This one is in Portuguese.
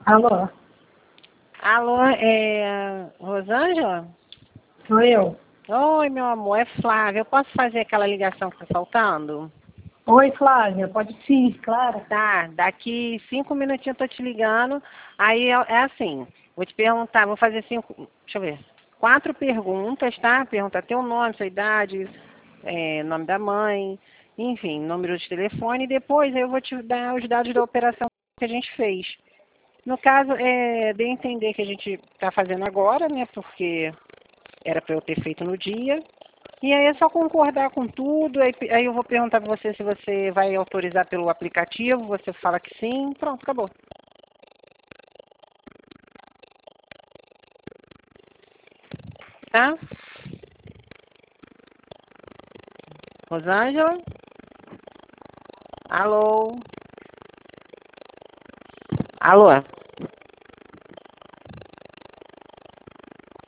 Alô, Alô, Rosângela? sou eu. Oi, meu amor, é Flávia. Eu posso fazer aquela ligação que tá faltando? Oi, Flávia, pode sim, claro. Tá, daqui 5 minutinhos eu tô te ligando. Aí é assim, vou te perguntar, vou fazer deixa eu ver, 4 perguntas, tá? Pergunta teu nome, sua idade, nome da mãe, enfim, número de telefone. E depois eu vou te dar os dados da operação que a gente fez. No caso, de entender que a gente está fazendo agora, né? Porque era para eu ter feito no dia. E aí é só concordar com tudo. Aí eu vou perguntar para você se você vai autorizar pelo aplicativo. Você fala que sim. Pronto, acabou. Tá? Rosângela? Alô? Alô?